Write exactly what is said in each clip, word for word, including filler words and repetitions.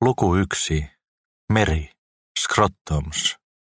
Luku yksi. Meri. Scrottoms.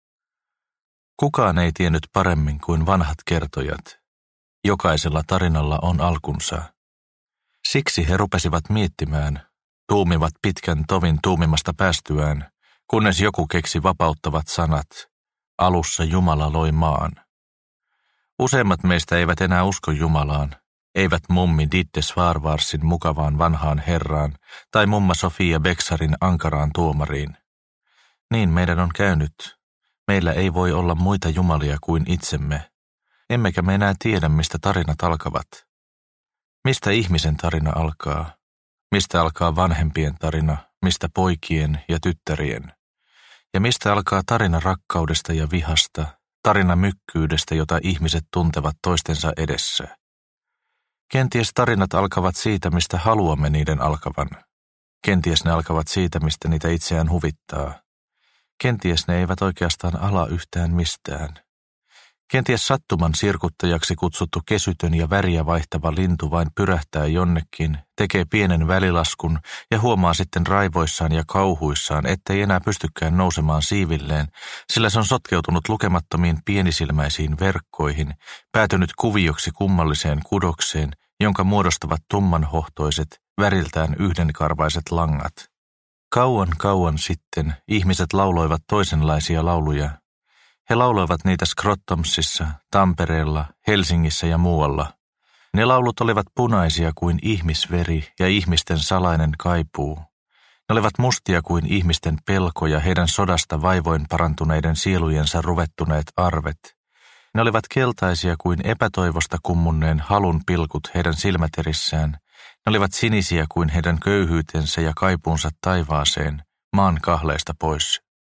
Kukaan ei tiennyt paremmin kuin vanhat kertojat. Jokaisella tarinalla on alkunsa. Siksi he rupesivat miettimään, tuumivat pitkän tovin tuumimasta päästyään, kunnes joku keksi vapauttavat sanat. Alussa Jumala loi maan. Useimmat meistä eivät enää usko Jumalaan, eivät mummi Ditte Svarvarsin mukavaan vanhaan herraan tai mumma Sofia Beksarin ankaraan tuomariin. Niin meidän on käynyt. Meillä ei voi olla muita jumalia kuin itsemme. Emmekä me enää tiedä, mistä tarinat alkavat. Mistä ihmisen tarina alkaa? Mistä alkaa vanhempien tarina, mistä poikien ja tyttärien? Ja mistä alkaa tarina rakkaudesta ja vihasta, tarina mykkyydestä, jota ihmiset tuntevat toistensa edessä? Kenties tarinat alkavat siitä, mistä haluamme niiden alkavan. Kenties ne alkavat siitä, mistä niitä itseään huvittaa. Kenties ne eivät oikeastaan ala yhtään mistään. Kenties sattuman sirkuttajaksi kutsuttu kesytön ja väriä vaihtava lintu vain pyrähtää jonnekin, tekee pienen välilaskun ja huomaa sitten raivoissaan ja kauhuissaan, ettei enää pystykään nousemaan siivilleen, sillä se on sotkeutunut lukemattomiin pienisilmäisiin verkkoihin, päätynyt kuvioksi kummalliseen kudokseen, jonka muodostavat tummanhohtoiset, väriltään yhdenkarvaiset langat. Kauan kauan sitten ihmiset lauloivat toisenlaisia lauluja. He lauloivat niitä Scrottomsissa, Tampereella, Helsingissä ja muualla. Ne laulut olivat punaisia kuin ihmisveri ja ihmisten salainen kaipuu. Ne olivat mustia kuin ihmisten pelko ja heidän sodasta vaivoin parantuneiden sielujensa ruvettuneet arvet. Ne olivat keltaisia kuin epätoivosta kummunneen halun pilkut heidän silmäterissään. Ne olivat sinisiä kuin heidän köyhyytensä ja kaipuunsa taivaaseen, maan kahleesta pois.